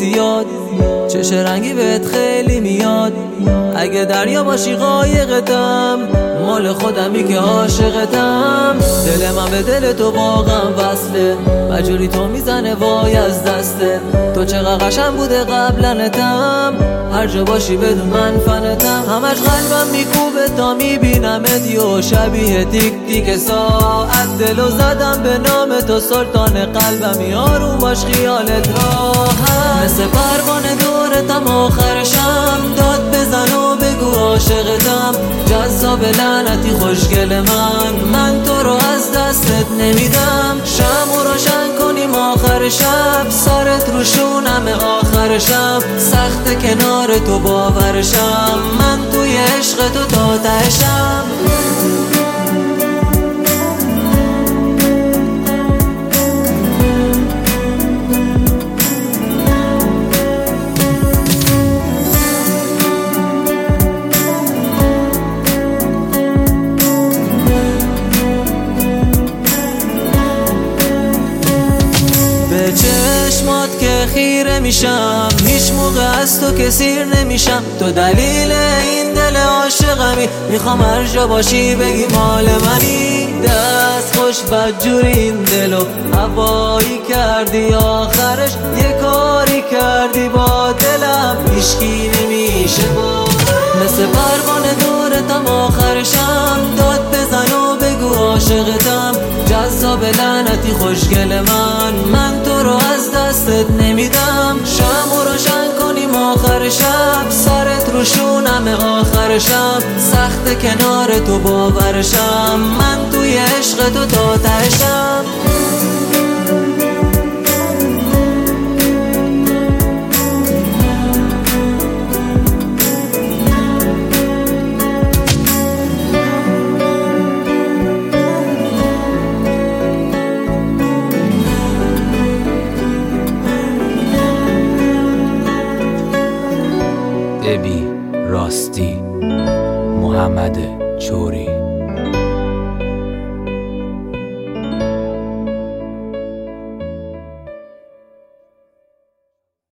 زیاد، چش رنگی بهت خیلی میاد. اگه دریا باشی قایقتم، مال خودمی که عاشقتم. دل من به دل تو واقعا وصله، مجوری تو میزنه وای از دسته. تو چقدر قشنگ بوده قبلنتم، هر جا باشی بدون من فنتم. همش قلبم میکوبه تا میبینمت یو، شبیه تیک تیک ساعت. دلو زدم به نام تو سلطان قلبم، آروم باش خیالت راحت. مثل پروانه دورتم آخرشم، داد بزن و بگو عاشقتم. جذاب لعنتی خوشگل من تو رو از دستت نمیدم. شمع روشن کنیم آخر شب، سرت رو شونم آخر شب. سخت کنار تو باورشم، من توی عشق تو تا تهشم. به چشمات که خیره میشم، هیچ موقع از تو که سیر نمیشم. تو دلیل این دل عاشقمی، میخوام هر جا باشی بگی مال منی. دست خوش بدجوری این دلو هوایی کردی، آخرش یه کاری کردی با دلم، هیچکی نمیشه با. مثل پروانه دورتم آخرشم، داد بزن و بگو عاشقتم. جذاب لعنتی خوشگل من تو رو از دستت نمیدم. شمع روشن کنیم آخر شب، سرت رو شونم آخر شب. سخت کنار تو باورشم، من توی عشق تو تا تهشم. ابی راستی محمد چوری